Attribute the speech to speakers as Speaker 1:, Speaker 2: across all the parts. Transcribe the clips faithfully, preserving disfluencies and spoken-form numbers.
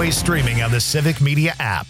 Speaker 1: always streaming on the Civic Media app.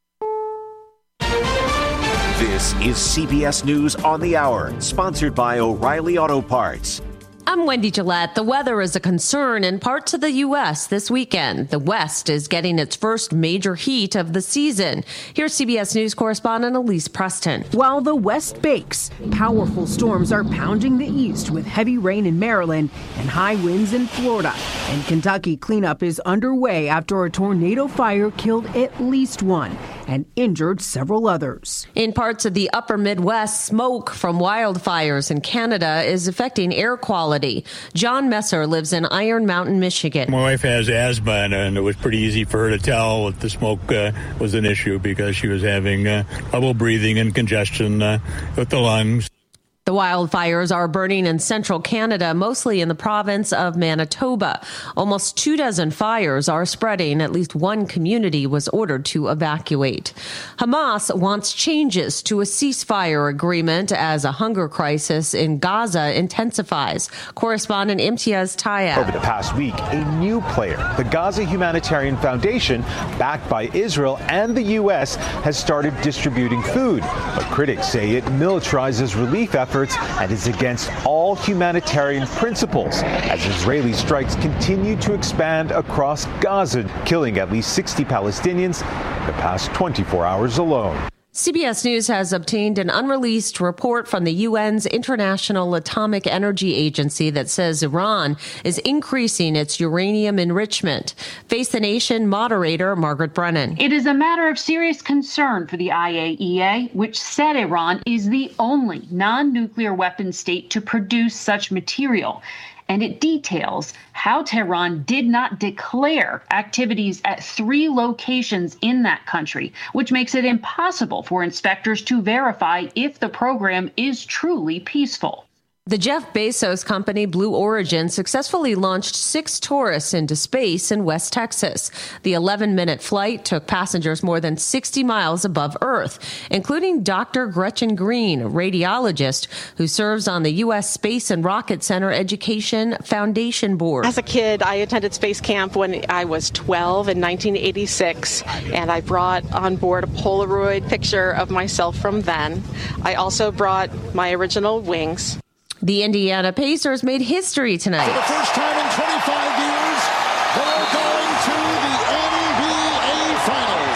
Speaker 2: This is C B S News on the Hour, sponsored by O'Reilly Auto Parts.
Speaker 3: I'm Wendy Gillette. The weather is a concern in parts of the U S this weekend. The West is getting its first major heat of the season. Here's C B S News correspondent Elise Preston.
Speaker 4: While the West bakes, powerful storms are pounding the East with heavy rain in Maryland and high winds in Florida. And Kentucky cleanup is underway after a tornado fire killed at least one and injured several others.
Speaker 3: In parts of the upper Midwest, smoke from wildfires in Canada is affecting air quality. John Messer lives in Iron Mountain, Michigan.
Speaker 5: My wife has asthma, and it was pretty easy for her to tell that the smoke uh, was an issue because she was having uh, trouble breathing and congestion uh, with the lungs.
Speaker 3: The wildfires are burning in central Canada, mostly in the province of Manitoba. Almost two dozen fires are spreading. At least one community was ordered to evacuate. Hamas wants changes to a ceasefire agreement as a hunger crisis in Gaza intensifies. Correspondent Imtiaz Tayeb.
Speaker 6: Over the past week, a new player, the Gaza Humanitarian Foundation, backed by Israel and the U S, has started distributing food. But critics say it militarizes relief efforts and is against all humanitarian principles as Israeli strikes continue to expand across Gaza, killing at least sixty Palestinians in the past twenty-four hours alone.
Speaker 3: C B S News has obtained an unreleased report from the U N's International Atomic Energy Agency that says Iran is increasing its uranium enrichment. Face the Nation moderator Margaret Brennan.
Speaker 7: It is a matter of serious concern for the I A E A, which said Iran is the only non-nuclear weapon state to produce such material. And it details how Tehran did not declare activities at three locations in that country, which makes it impossible for inspectors to verify if the program is truly peaceful.
Speaker 3: The Jeff Bezos company Blue Origin successfully launched six tourists into space in West Texas. The eleven-minute flight took passengers more than sixty miles above Earth, including Doctor Gretchen Green, a radiologist who serves on the U S Space and Rocket Center Education Foundation Board.
Speaker 8: As a kid, I attended space camp when I was twelve in nineteen eighty-six, and I brought on board a Polaroid picture of myself from then. I also brought my original wings.
Speaker 3: The Indiana Pacers made history tonight.
Speaker 9: For the first time in twenty-five years, they're going to the N B A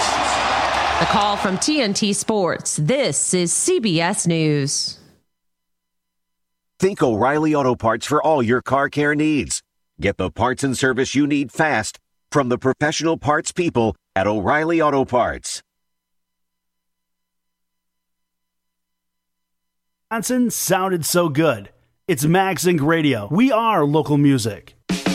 Speaker 9: Finals.
Speaker 3: The call from T N T Sports. This is C B S News.
Speaker 2: Think O'Reilly Auto Parts for all your car care needs. Get the parts and service you need fast from the professional parts people at O'Reilly Auto Parts.
Speaker 10: Wisconsin sounded so good. It's MagZinc Radio. We are local music.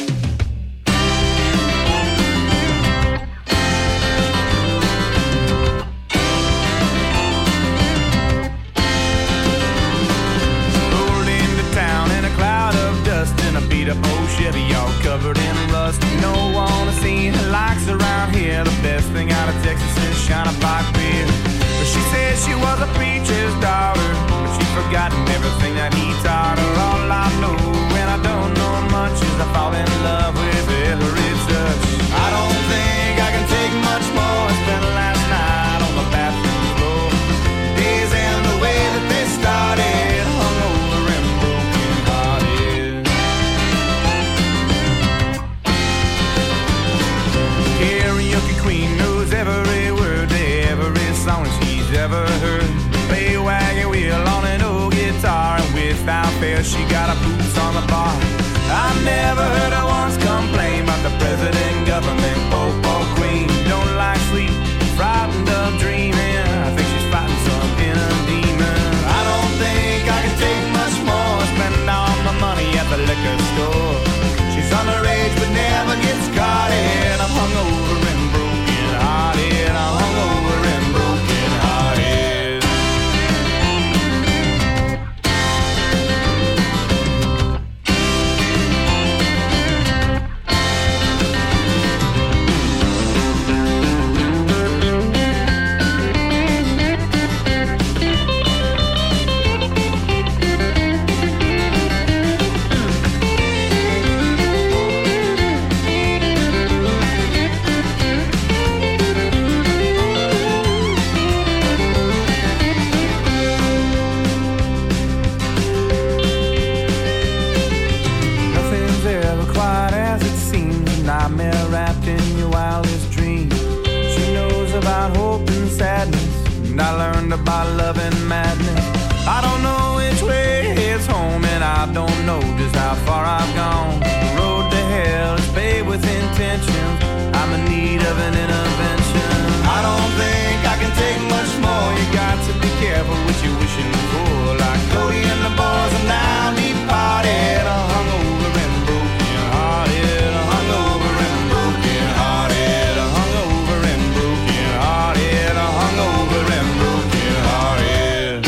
Speaker 11: Rolled into town in a cloud of dust in a beat up old Chevy, all covered in rust. No one has seen her likes around here. The best thing out of Texas is Shiner Pike beer. But she said she was a preacher's daughter. Forgotten everything that he taught her. All I know, and I don't know much, is I fall in love with every touch. I don't think I can take much more. I spent last night on the bathroom floor. Days end the way that they started, hungover and broken hearted. Karaoke queen knows every word to every song she's ever heard. Play wagon wheel on an old guitar, and without fail she got her boots on the bar. I never heard her once complain about the president, government, pope or queen. Don't like sleep, frightened of dreaming. I think she's fighting some inner demon. I don't think I can take much more, spending all my money at the liquor store. She's underage but never gets caught in. I'm hungover and broken hearted. I'm hungover and broken hearted. and I learned about love and madness. I don't know which way it's home, and I don't know just how far I've gone. The road to hell is paved with intentions. I'm in need of an intervention. I don't think I can take much more. You got to be careful what you're wishing for. Like Cody and the boys are now deep parted, hungover and broken hearted, hungover and broken hearted, hungover and broken hearted, hungover and broken hearted.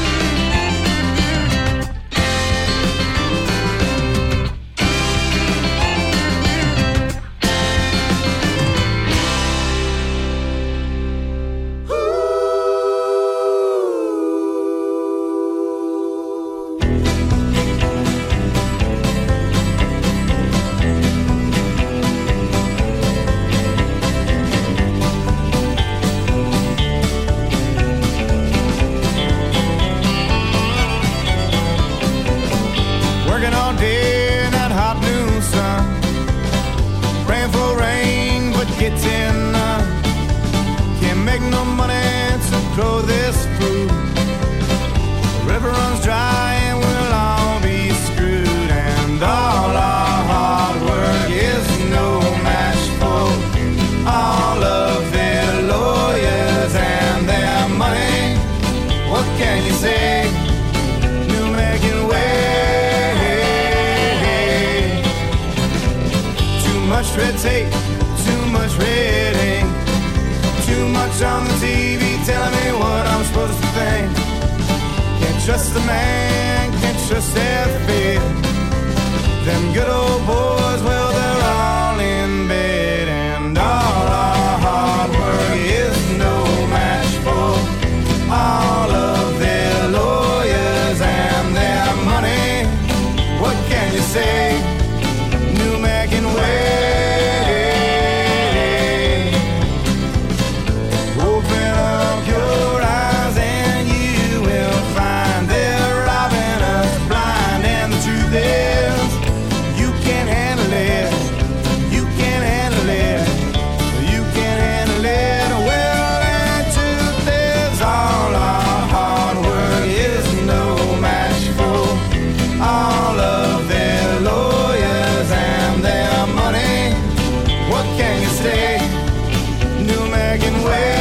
Speaker 11: Working all day in that hot noon sun, praying for rain but getting none. Can't make no money to grow this food. The river runs dry and we'll all be screwed. And all our hard work is no match for all of their lawyers and their money. What can you say? New making way. Too much red tape, too much red ink, too much on the T V telling me what I'm supposed to think. Can't trust the man, can't trust their fear. Them good old boys, well, they're all in bed. And all our hard work is no match for all of their lawyers and their money. What can you say? New Mackin way. Open up your eyes and you will find they're robbing us blind. And the truth is, you can't handle it. You can't handle it. You can't handle it. Well, the truth is, all our hard work is no match for all of their lawyers and their money. What can you say? New American way.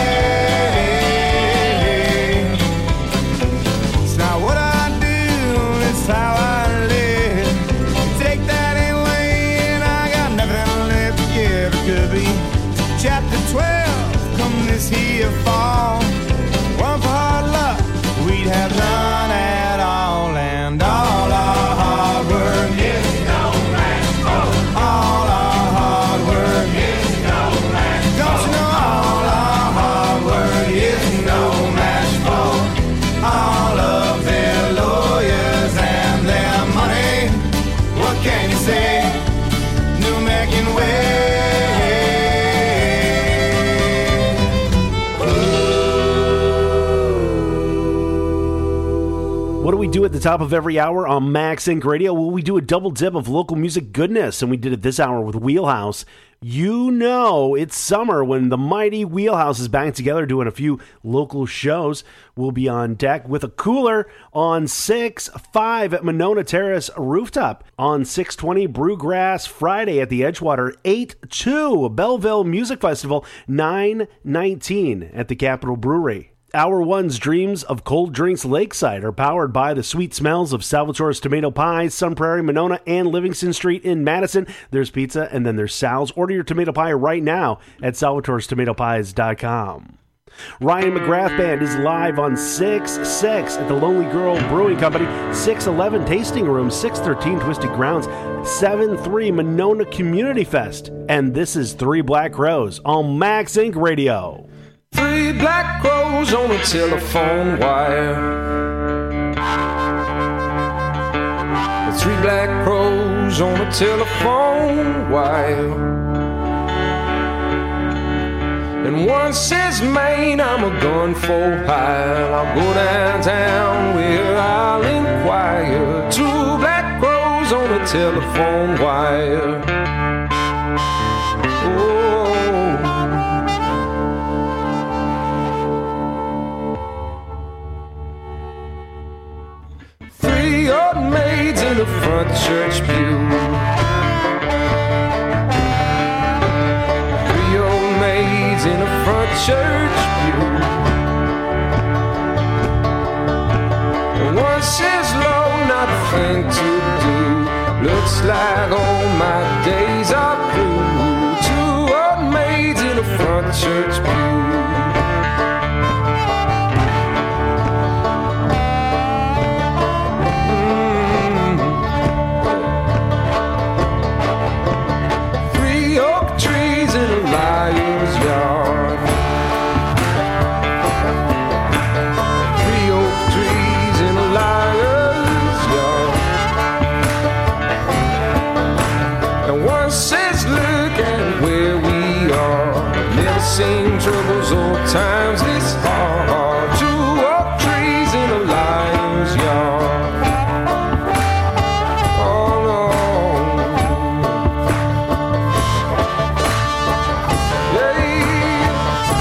Speaker 11: It's not what I do, it's how I live. Take that away and I got nothing left to give. It could be chapter twelve come this here fall. One for hard luck, we'd have none at all. And all our hard work is no match for all our hard work is no match for. Don't you know all our hard work is no match for all of their lawyers and their money. What can you say? New American way.
Speaker 10: What do we do at the top of every hour on Max Inc Radio? Well, we do a double dip of local music goodness, and we did it this hour with Wheelhouse. You know it's summer when the mighty Wheelhouse is back together doing a few local shows. We'll be on deck with a cooler on six five at Monona Terrace Rooftop. On six twenty, Brewgrass Friday at the Edgewater. eight two, Belleville Music Festival. nine nineteen at the Capitol Brewery. Hour one's Dreams of Cold Drinks Lakeside are powered by the sweet smells of Salvatore's Tomato Pies, Sun Prairie, Monona, and Livingston Street in Madison. There's pizza, and then there's Sal's. Order your tomato pie right now at salvatores tomato pies dot com. Ryan McGrath Band is live on six six at the Lonely Girl Brewing Company, six eleven Tasting Room, six thirteen Twisted Grounds, seven three Monona Community Fest. And this is Three Black Crows on Max Inc Radio.
Speaker 12: Three black crows on a telephone wire. Three black crows on a telephone wire. And one says, Maine, I'm a gun for hire. I'll go downtown where I'll inquire. Two black crows on a telephone wire. Oh. church pew. And one says, Lord, not a thing to do. Looks like all my days are through. Two old maids in a front church pew. Same troubles, old times, this hard. Two oak trees in a lion's yard. Oh no. Yeah.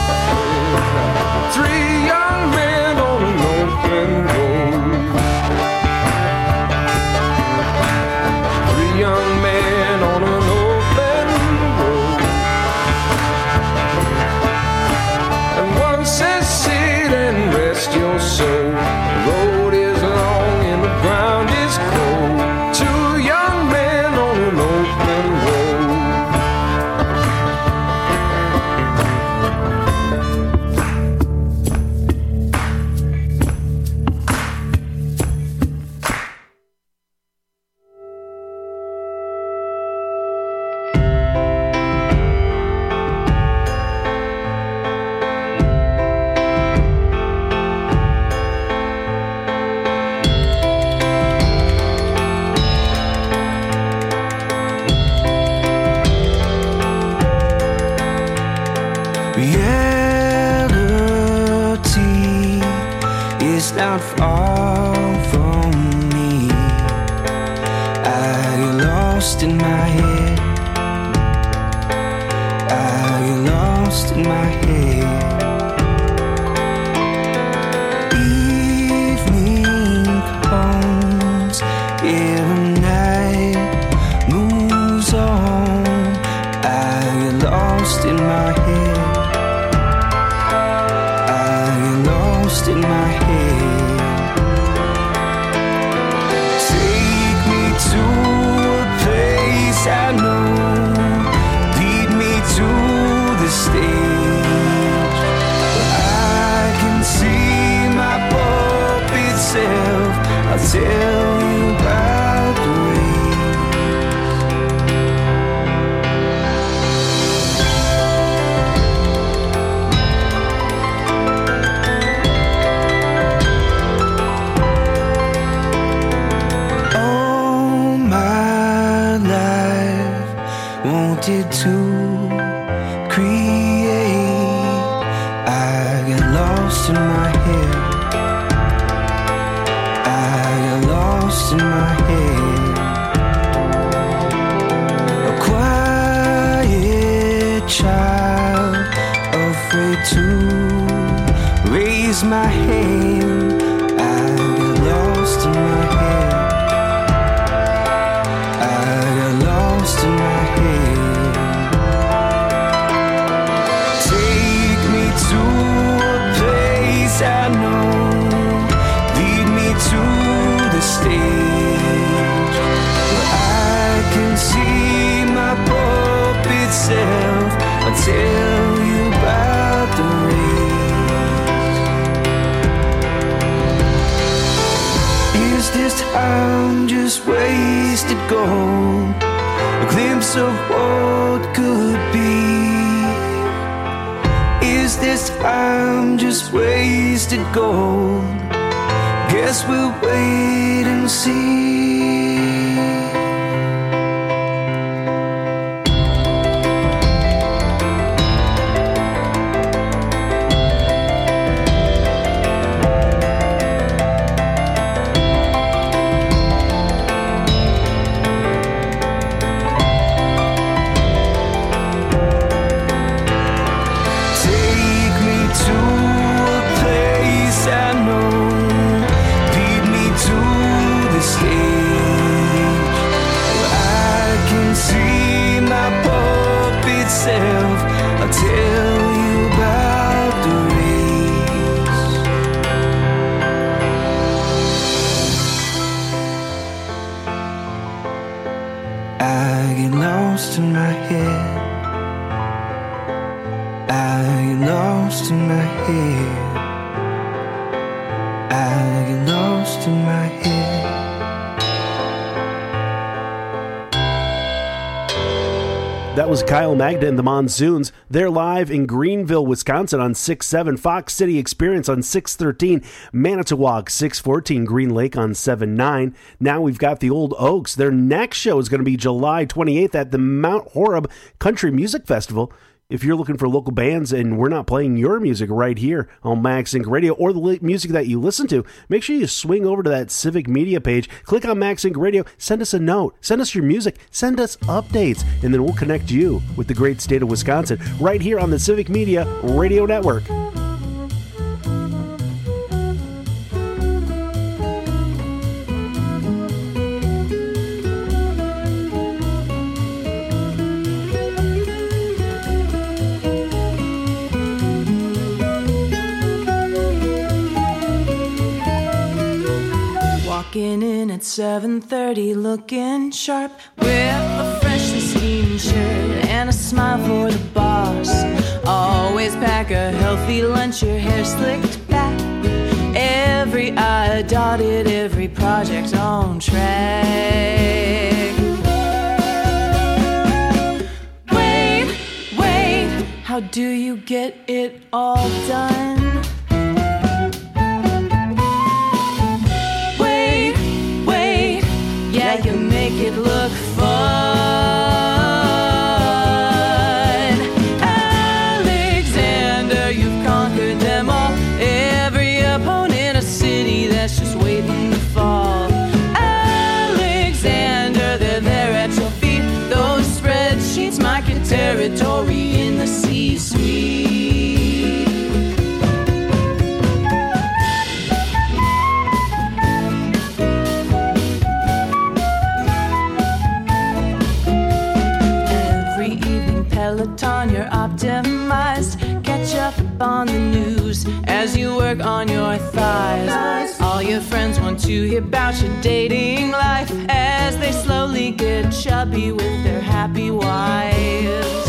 Speaker 12: Three young men on an open road. Three young men on an open road. Says sit and rest your soul. The road is long and the ground is cold. Two young men on an open road. Not far from me. I get lost in my head. I get lost in my head. Evening comes, yeah, the night moves on. I get lost in my head. I get lost in my head. I know, lead me to the stage where I can see my puppet self. I'll tell you about the wanted to create. I get lost in my head. I get lost in my head. A quiet child, afraid to raise my hand. I get lost in my head. I get lost in my head. Take me to a place I know. Lead me to the stage where I can see my puppet self. I'll tell you about the race. Is this time just wasted gold? A glimpse of what could be. Is this time just wasted gold? Guess we'll wait and see. Lead me to the stage
Speaker 13: lost in my head? I get lost in my head. I get lost in my head.
Speaker 10: That was Kyle Magda and the Monsoons. They're live in Greenville, Wisconsin on six seven, Fox City Experience on six thirteen, Manitowoc six fourteen, Green Lake on seven nine. Now we've got the Old Oaks. Their next show is going to be July twenty-eighth at the Mount Horeb Country Music Festival. If you're looking for local bands and we're not playing your music right here on MaxInc Radio or the li- music that you listen to, make sure you swing over to that Civic Media page, click on MaxInc Radio, send us a note, send us your music, send us updates, and then we'll connect you with the great state of Wisconsin right here on the Civic Media Radio Network.
Speaker 14: Walking in at seven thirty, looking sharp with a freshly steamed shirt and a smile for the boss. Always pack a healthy lunch, your hair slicked back, every I dotted, every project on track. Wait, wait, how do you get it all done? Yeah, you make it look fun. Alexander, you've conquered them all. Every opponent, a city that's just waiting to fall. Alexander, they're there at your feet. Those spreadsheets mark your territory in the C-suite. Peloton, you're optimized. Catch up on the news as you work on your thighs. All your friends want to hear about your dating life as they slowly get chubby with their happy wives.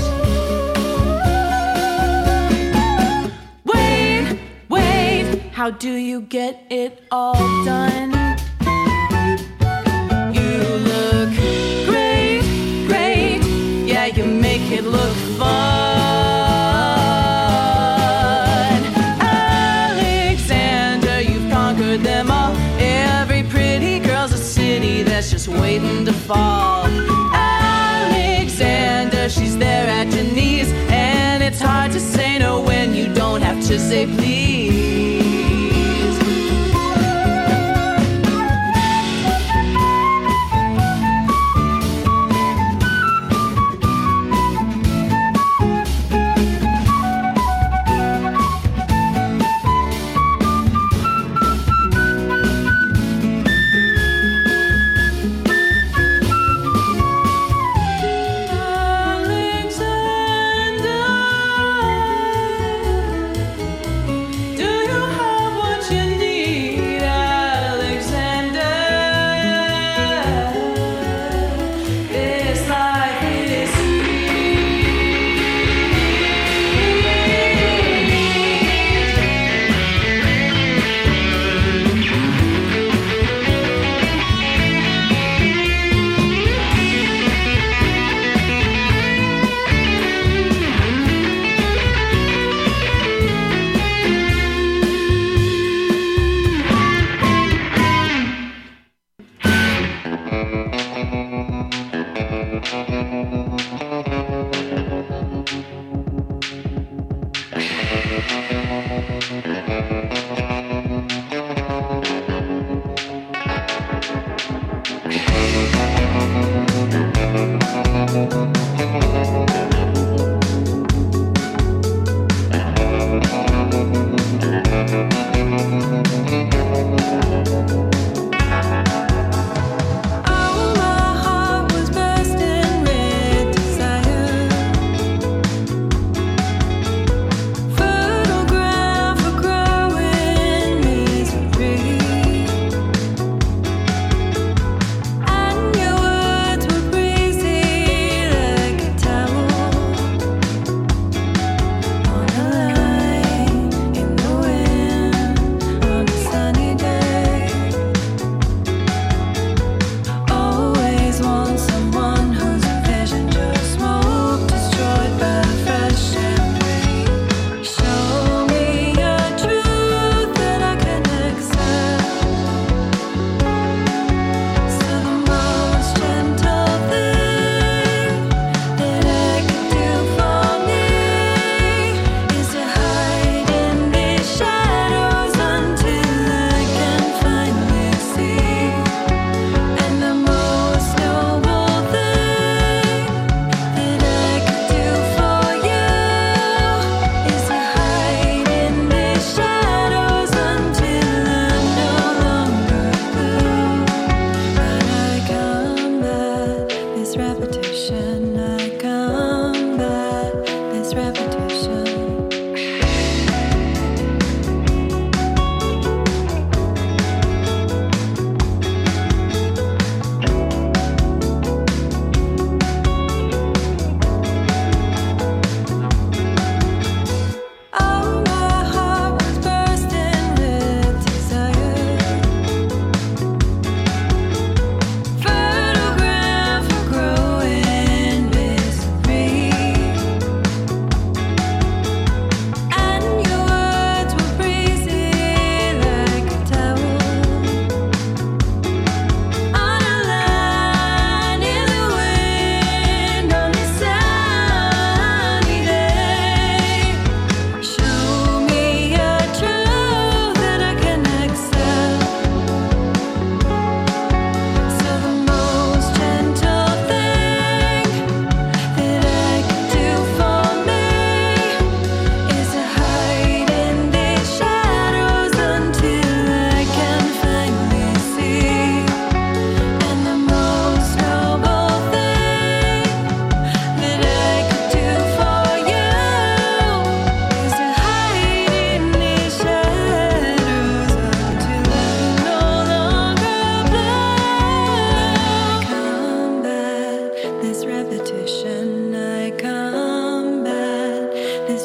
Speaker 14: Wait, wait, how do you get it all done? You look great, great. Yeah, you make it look fun. Alexander, you've conquered them all. Every pretty girl's a city that's just waiting to fall. Alexander, she's there at your knees, and it's hard to say no when you don't have to say please. Photograph across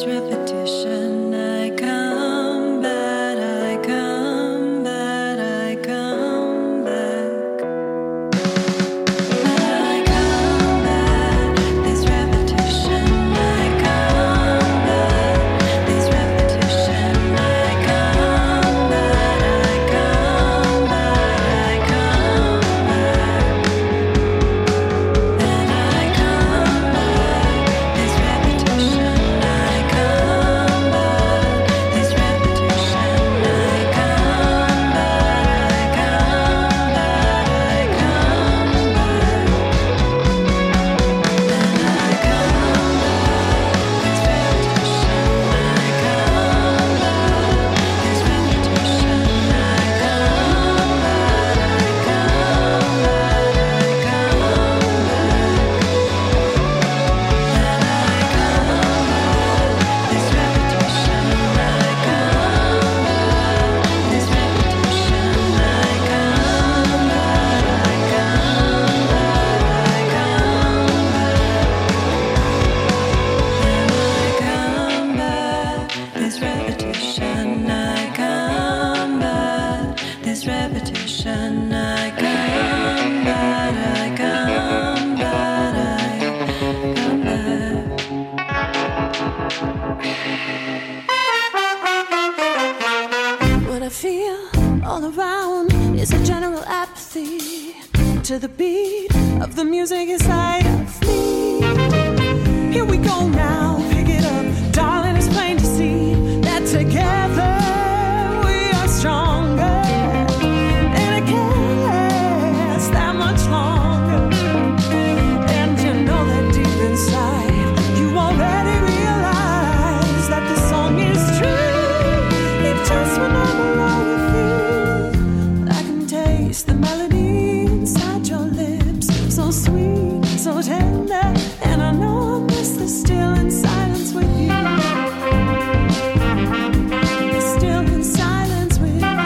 Speaker 14: repetition. I combat, I combat, I come back. But I combat this repetition. I combat this repetition. I combat, I combat, I come back. That I combat this repetition. I combat this repetition. I combat, I combat, I come back. That I combat this repetition. I combat this repetition. I combat, I combat, I come this repetition. I combat this repetition. I combat, I combat, I come back. What I feel all around is a general apathy to the beat of the music inside of me. Here we go now, pick it up, darling. It's plain to see that together we are stronger, and it can't last that much longer. And you know that deep inside, you already realize that this song is true. If just when I'm alone with you, I can taste the melody inside your lips, so sweet, so tender, and I know I miss the still in silence with you. The still in silence with you.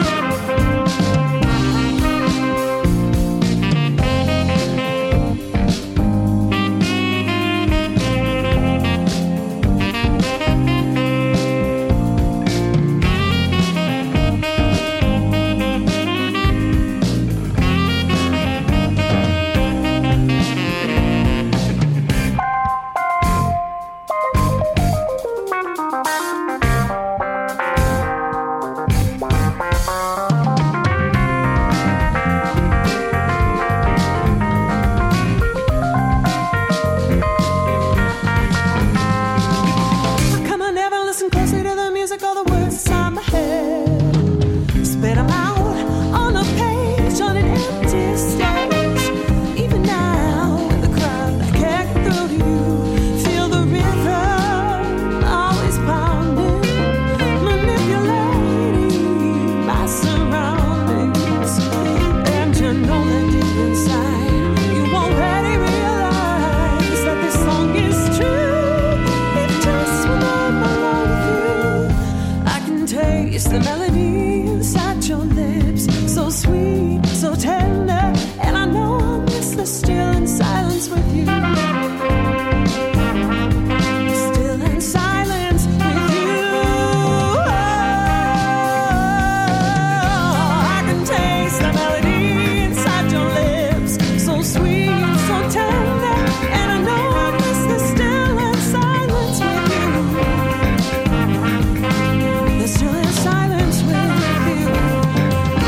Speaker 14: Come on, never listen closely to the music or the words inside my head. Spit 'em out on a page on an empty stage. Even now in the crowd, I can't get through to you. Feel the rhythm always pounding, manipulating my surroundings. And you know that deep inside, you already realize that this song is true. If just when I'm alone with you, I can taste the melody inside your lips, so sweet, so tender, and I know I'll miss the still in silence with you. Still in silence with you. I can taste the melody inside your lips, so sweet, so tender, and I know I'll miss the still in silence with you. The still in silence with you.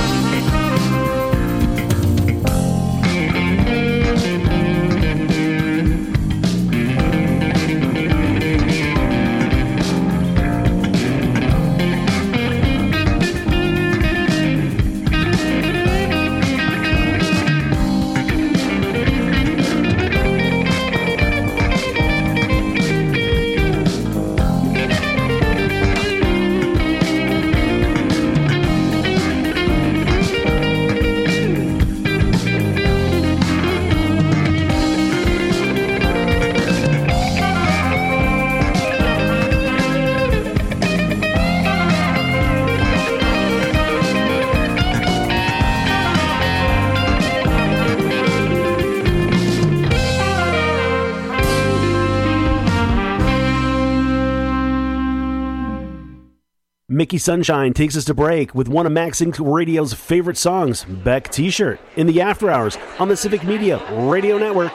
Speaker 10: Mickey Sunshine takes us to break with one of Max Inc Radio's favorite songs, Beck T-Shirt, in the After Hours on the Civic Media Radio Network.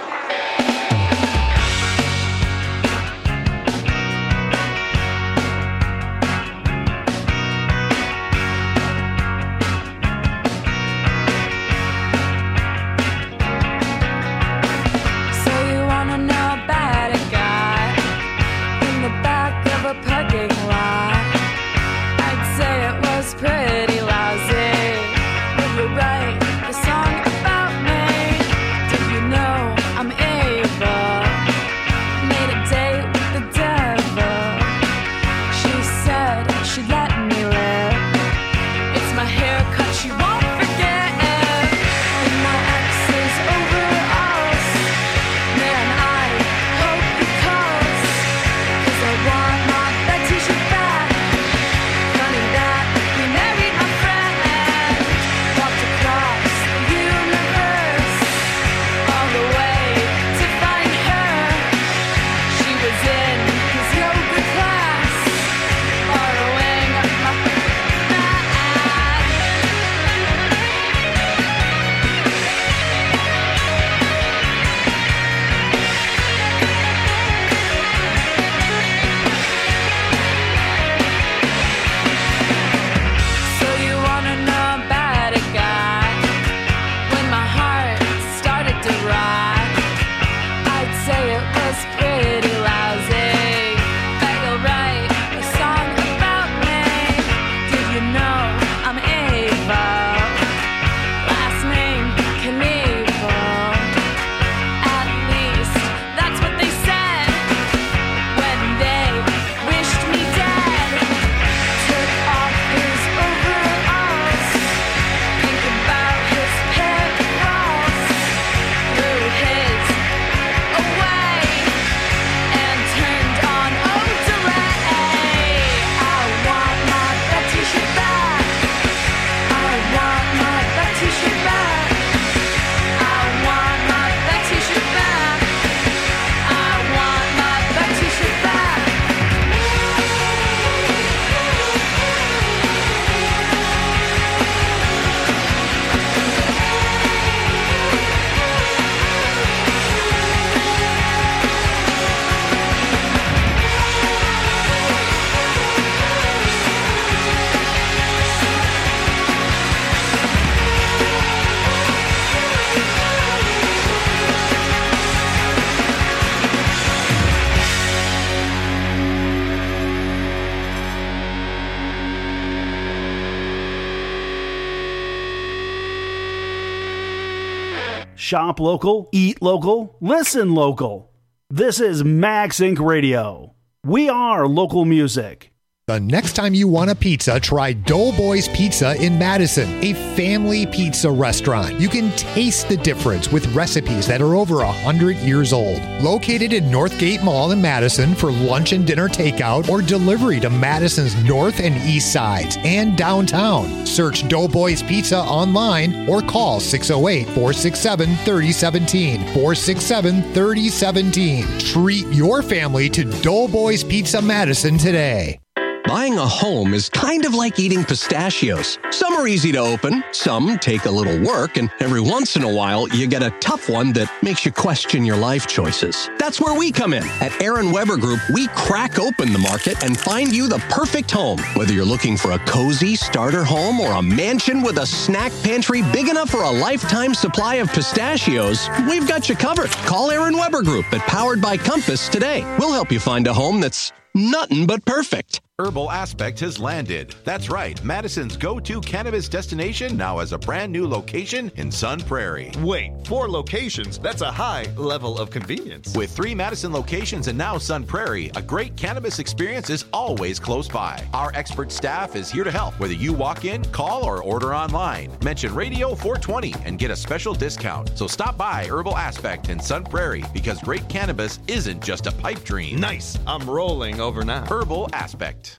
Speaker 10: Shop local, eat local, listen local. This is Max Inc Radio. We are local music.
Speaker 15: The next time you want a pizza, try Doughboys Pizza in Madison, a family pizza restaurant. You can taste the difference with recipes that are over one hundred years old. Located in Northgate Mall in Madison for lunch and dinner takeout or delivery to Madison's north and east sides and downtown. Search Doughboys Pizza online or call six oh eight, four six seven, three oh one seven, four six seven, three oh one seven. Treat your family to Doughboys Pizza Madison today.
Speaker 16: Buying a home is kind of like eating pistachios. Some are easy to open, some take a little work, and every once in a while, you get a tough one that makes you question your life choices. That's where we come in. At Aaron Weber Group, we crack open the market and find you the perfect home. Whether you're looking for a cozy starter home or a mansion with a snack pantry big enough for a lifetime supply of pistachios, we've got you covered. Call Aaron Weber Group at Powered by Compass today. We'll help you find a home that's nothing but perfect.
Speaker 17: Herbal Aspect has landed. That's right, Madison's go-to cannabis destination now has a brand new location in Sun Prairie.
Speaker 18: Wait, four locations? That's a high level of convenience.
Speaker 17: With three Madison locations and now Sun Prairie, a great cannabis experience is always close by. Our expert staff is here to help, whether you walk in, call, or order online. Mention Radio four twenty and get a special discount. So stop by Herbal Aspect in Sun Prairie, because great cannabis isn't just a pipe dream.
Speaker 18: Nice. I'm rolling over now.
Speaker 17: Herbal Aspect.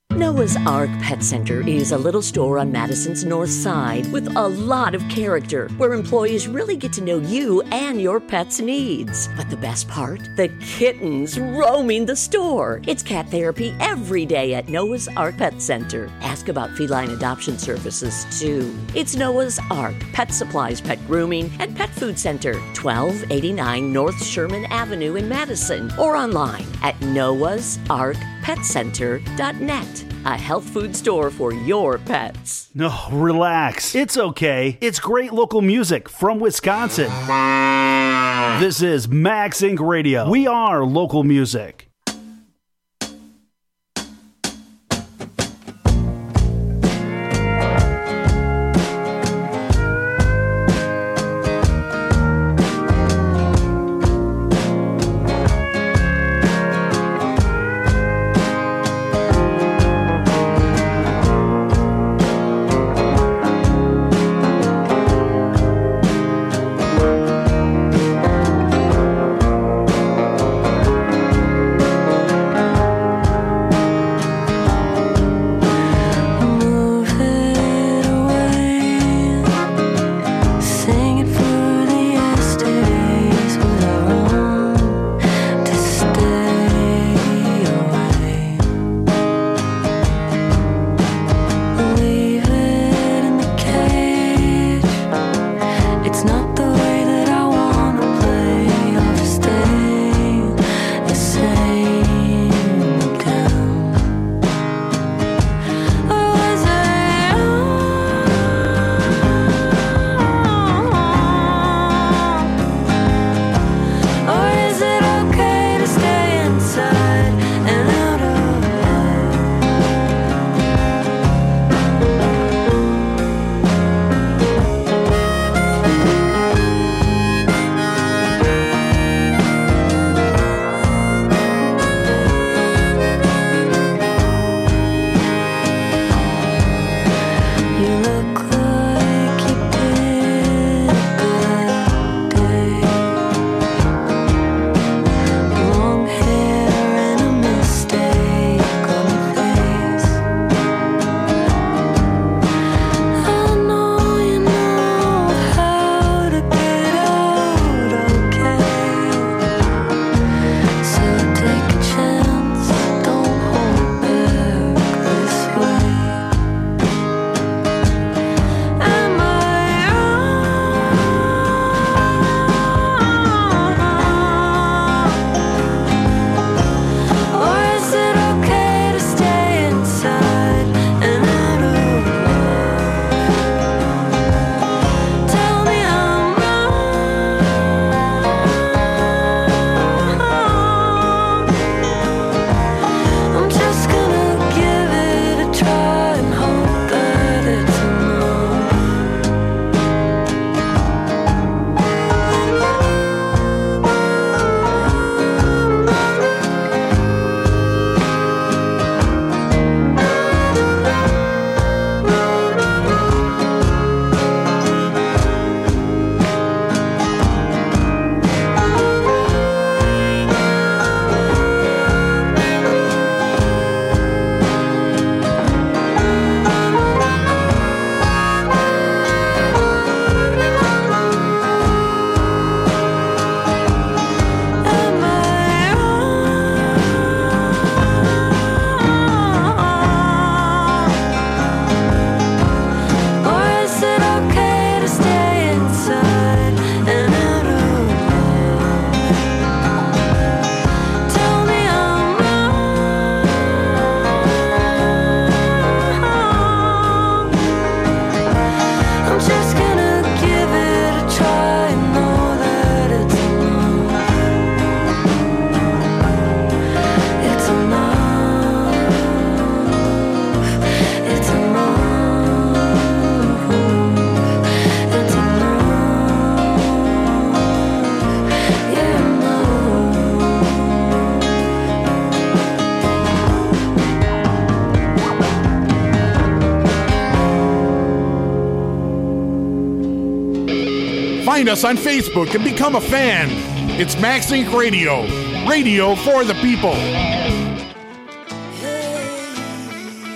Speaker 19: Noah's Ark Pet Center is a little store on Madison's north side with a lot of character, where employees really get to know you and your pet's needs. But the best part? The kittens roaming the store. It's cat therapy every day at Noah's Ark Pet Center. Ask about feline adoption services, too. It's Noah's Ark Pet Supplies, Pet Grooming, and Pet Food Center, twelve eighty-nine North Sherman Avenue in Madison, or online at noahs ark pet center dot net. A health food store for your pets.
Speaker 10: No, relax. It's okay. It's great local music from Wisconsin. This is Max Inc Radio. We are local music.
Speaker 20: Find us on Facebook and become a fan. It's Max Inc Radio, radio for the people.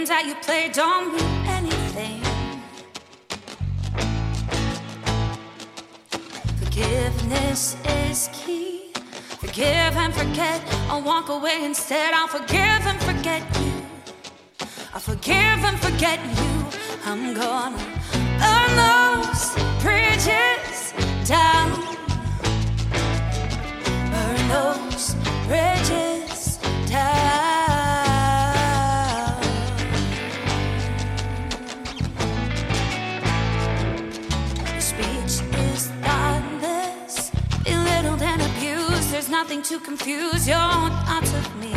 Speaker 14: games that you play don't mean anything. Forgiveness is key. Forgive and forget. I'll walk away instead. I'll forgive and forget you. I'll forgive and forget you. I'm gonna burn those bridges down. Burn those bridges down. Your speech is thoughtless, belittled and abused. There's nothing to confuse your thoughts of me.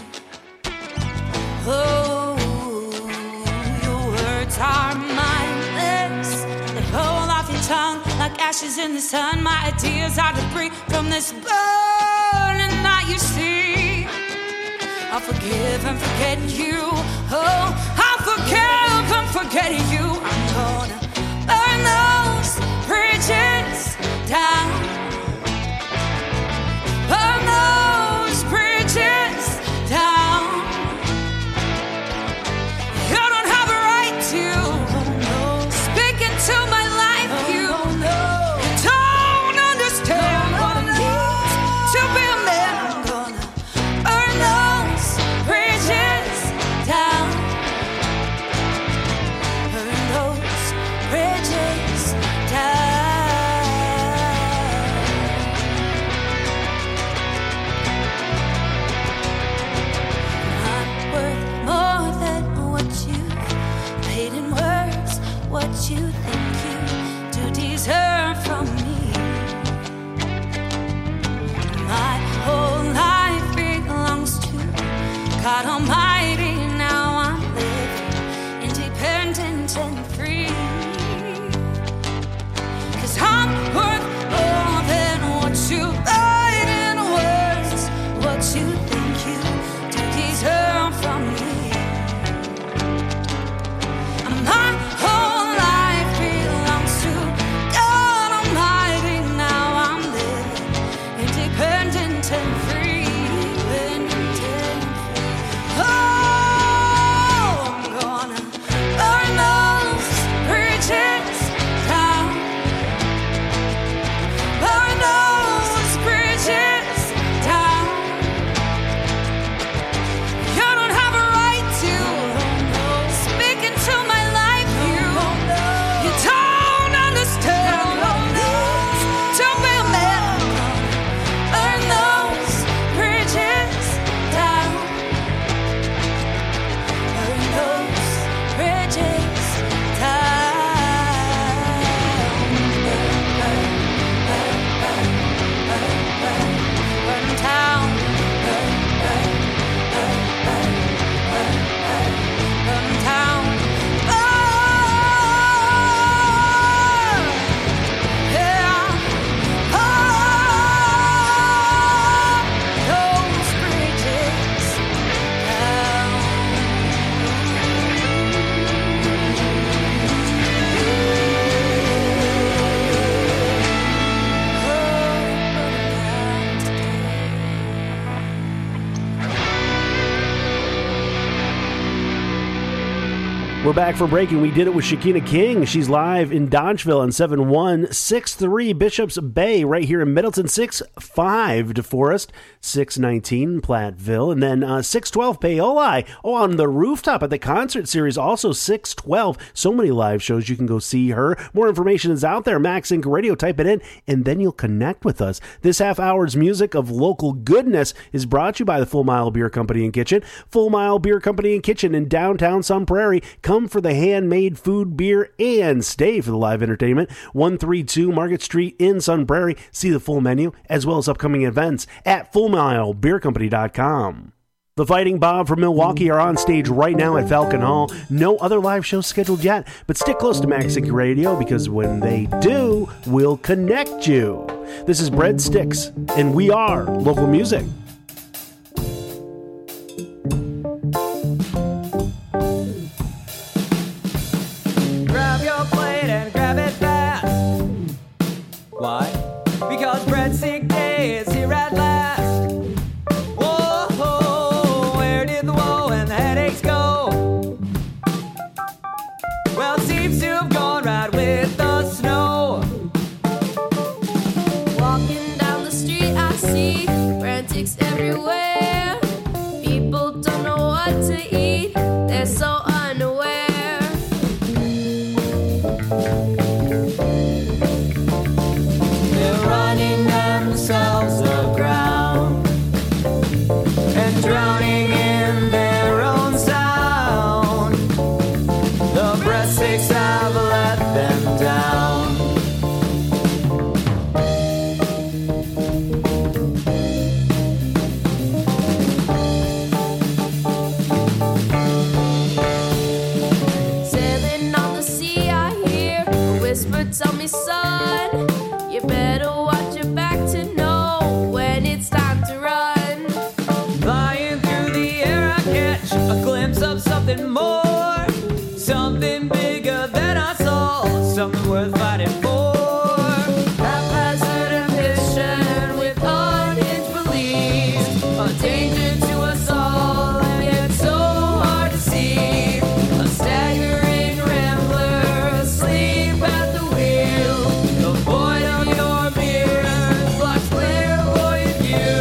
Speaker 14: Oh, your words are mindless. They roll off your tongue like ashes in the sun. My ideas are debris from this burning that you see. I'll forgive and forget you. Oh, I'll forgive and forget you. I'm gonna burn those bridges down. Burn those bridges down. You don't have a right to speak into my life. You don't understand what it means to be a man. I'm gonna burn those bridges down. Burn those bridges down. Not worth more than what you've paid in words, what you think you do deserve from me. My whole life belongs to God Almighty. Now I'm living independent and free. 'Cause I'm worth more than what you write in words, what you think you do deserve from me. My whole life belongs to God Almighty. Now I'm living independent and free. Independent and free. Oh, I'm gonna burn those bridges down. Burn those bridges down. You don't have a right to speak into my life. You, you don't understand what it means to be a man. Burn those bridges down. Burn those bridges down. Burn, burn, burn, burn, burn, burn, burn down. Burn, burn, burn, burn, burn, burn, burn down. Burn, yeah. Burn those bridges down.
Speaker 10: We're back from break, and we did it with Shekinah King. She's live in Dodgeville on seven one six three Bishops Bay, right here in Middleton. six five DeForest, six nineteen Platteville, and then uh, six twelve Paoli. Oh, on the rooftop at the concert series, also six twelve. So many live shows, you can go see her. More information is out there. Max Inc Radio, type it in, and then you'll connect with us. This half hour's music of local goodness is brought to you by the Full Mile Beer Company and Kitchen. Full Mile Beer Company and Kitchen in downtown Sun Prairie. Come for the handmade food, beer, and stay for the live entertainment. one thirty-two Market Street in Sun Prairie. See the full menu as well as upcoming events at full mile beer company dot com. The Fighting Bob from Milwaukee are on stage right now at Falcon Hall. No other live shows scheduled yet, but stick close to Max Inc Radio because when they do, we'll connect you. This is Breadsticks, and we are local music.
Speaker 21: Grab your plate and grab it fast. Why? Because Breadstick Day is here at last. Whoa, where did the woe and the headaches go?
Speaker 1: everywhere. People don't know what to eat, they're so unaware. They're running themselves aground and drowning in their own sound. The breadsticks have let them down. Tell me, son, you better watch your back to know when it's time to run. Flying through the air, I catch a glimpse of something more, something bigger than I saw, something worth fighting for. Haphazard ambition with unhinged beliefs, a danger to us all, and yet so hard to see. A staggering rambler asleep at the the void of your mirror blocks clairvoyant view.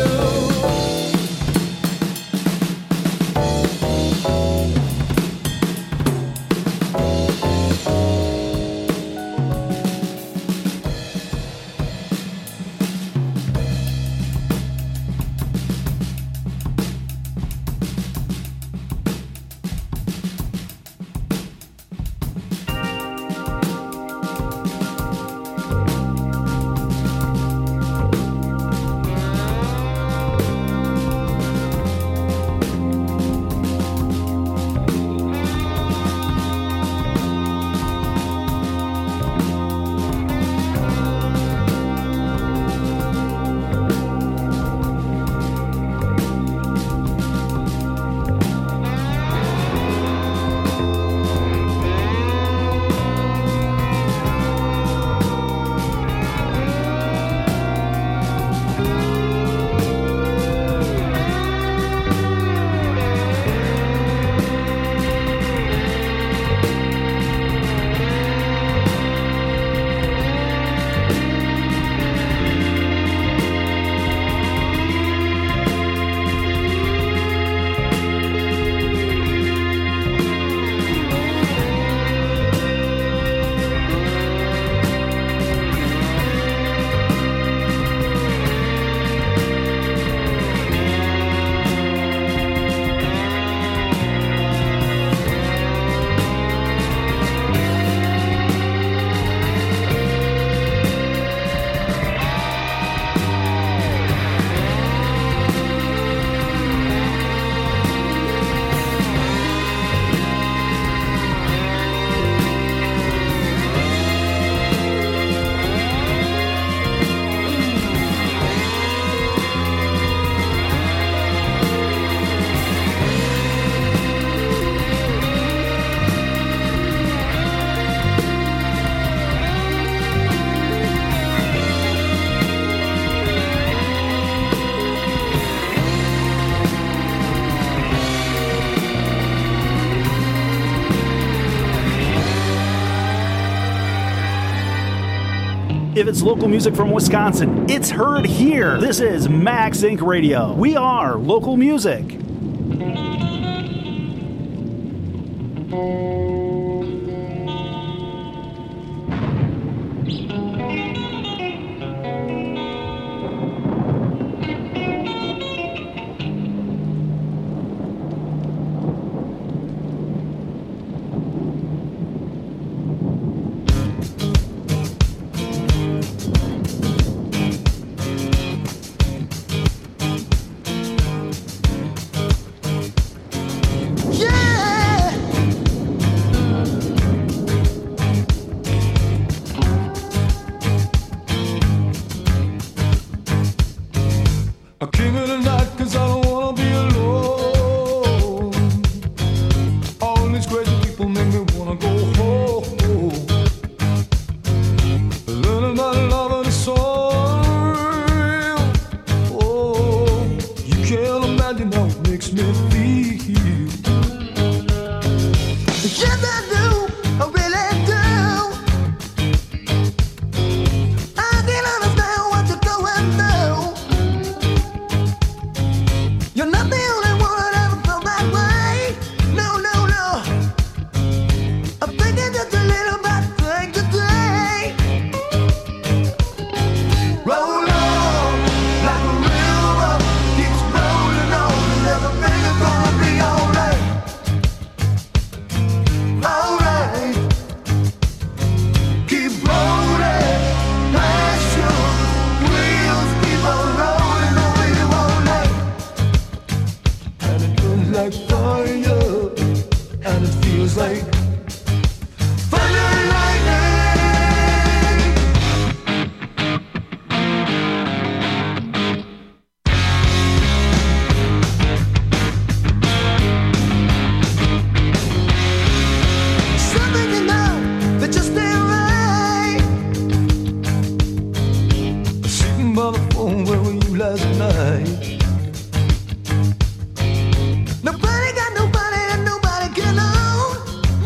Speaker 10: If it's local music from Wisconsin, it's heard here. This is Max Incorporated. Radio. We are local music.
Speaker 13: right. Nobody got nobody and nobody can own,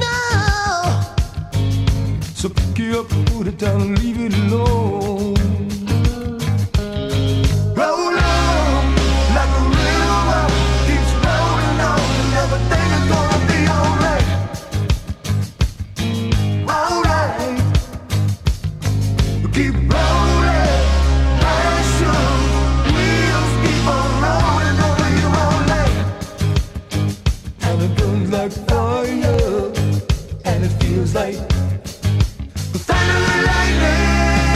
Speaker 13: no. So pick it up and put it down and leave it alone. Roll on like a river, keeps rolling on, and everything is gonna be alright. Alright. Keep rolling, passion, wheels keep on rolling over you all night. And it burns like fire, and it feels like the thunder and lightning.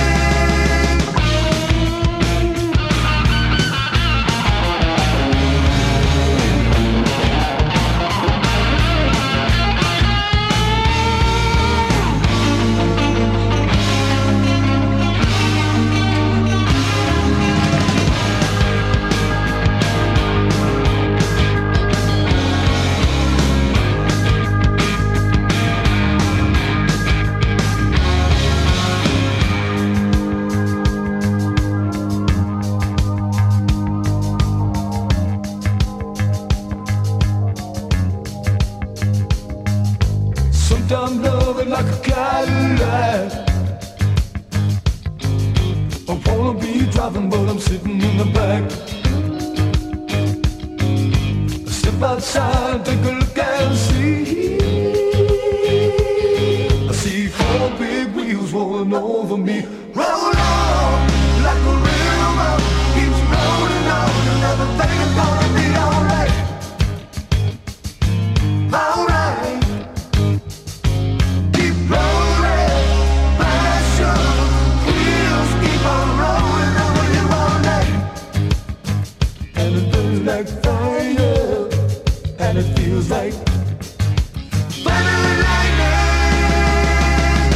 Speaker 13: Sometimes loving like a Cadillac. I wanna be driving, but I'm sitting in the back. I step outside, take a look and see. I see four big wheels rolling over me. Roll on like a river, keeps rolling on, and everything is gonna be alright. Alright. Rolling, passion, wheels keep on rolling over you all night. And it feels like fire, and it feels like thunder and lightning.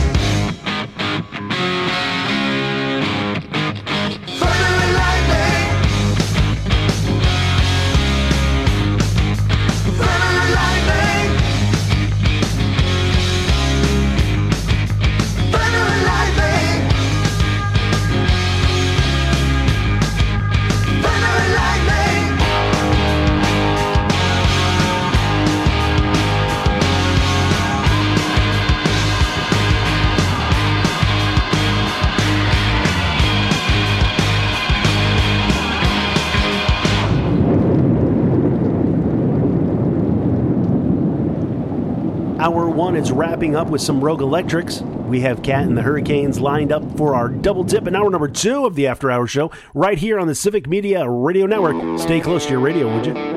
Speaker 13: Thunder and lightning. Thunder and lightning. Thunder and lightning. Thunder and lightning.
Speaker 10: Hour one is wrapping up with some Rogue Electrics. We have Cat and the Hurricanes lined up for our double dip in hour number two of the After Hours show right here on the Civic Media Radio Network. Stay close to your radio, would you?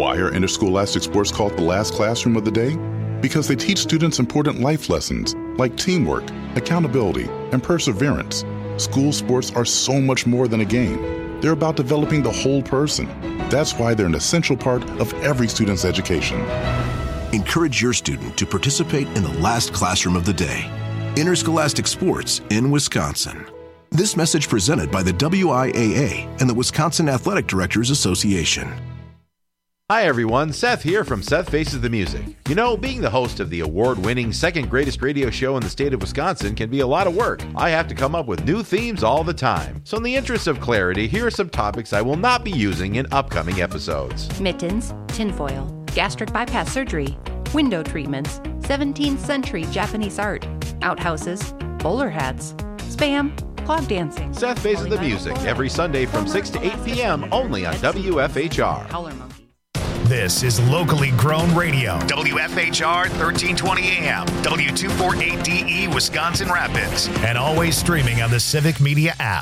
Speaker 4: Why are interscholastic sports called the last classroom of the day? Because they teach students important life lessons like teamwork, accountability, and perseverance. School sports are so much more than a game. They're about developing the whole person. That's why they're an essential part of every student's education.
Speaker 22: Encourage your student to participate in the last classroom of the day. Interscholastic sports in Wisconsin. This message presented by the W I A A and the Wisconsin Athletic Directors Association.
Speaker 17: Hi everyone, Seth here from Seth Faces the Music. You know, being the host of the award-winning second greatest radio show in the state of Wisconsin can be a lot of work. I have to come up with new themes all the time. So in the interest of clarity, here are some topics I will not be using in upcoming episodes.
Speaker 23: Mittens, tinfoil, gastric bypass surgery, window treatments, seventeenth century Japanese art, outhouses, bowler hats, spam, clog dancing.
Speaker 17: Seth Faces the Music every Sunday from six to eight p.m. only on W F H R.
Speaker 24: This is locally grown radio. W F H R thirteen twenty A M, W two forty-eight D E, Wisconsin Rapids, and always streaming on the Civic Media app.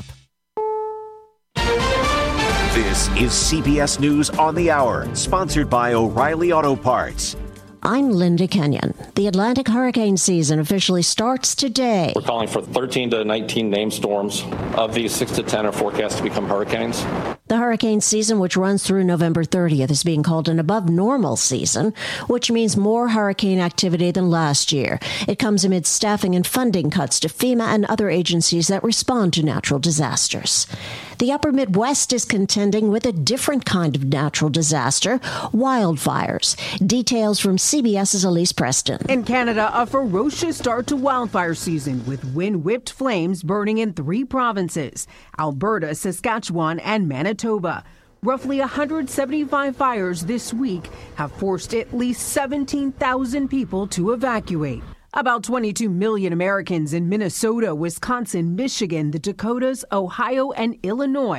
Speaker 2: This is C B S News on the Hour, sponsored by O'Reilly Auto Parts.
Speaker 25: I'm Linda Kenyon. The Atlantic hurricane season officially starts today.
Speaker 26: We're calling for thirteen to nineteen named storms. Of these, six to ten are forecast to become hurricanes.
Speaker 25: The hurricane season, which runs through November thirtieth, is being called an above normal season, which means more hurricane activity than last year. It comes amid staffing and funding cuts to FEMA and other agencies that respond to natural disasters. The upper Midwest is contending with a different kind of natural disaster, wildfires. Details from CBS's Elise Preston.
Speaker 27: In Canada, a ferocious start to wildfire season with wind-whipped flames burning in three provinces, Alberta, Saskatchewan, and Manitoba. Roughly one hundred seventy-five fires this week have forced at least seventeen thousand people to evacuate. About twenty-two million Americans in Minnesota, Wisconsin, Michigan, the Dakotas, Ohio, and Illinois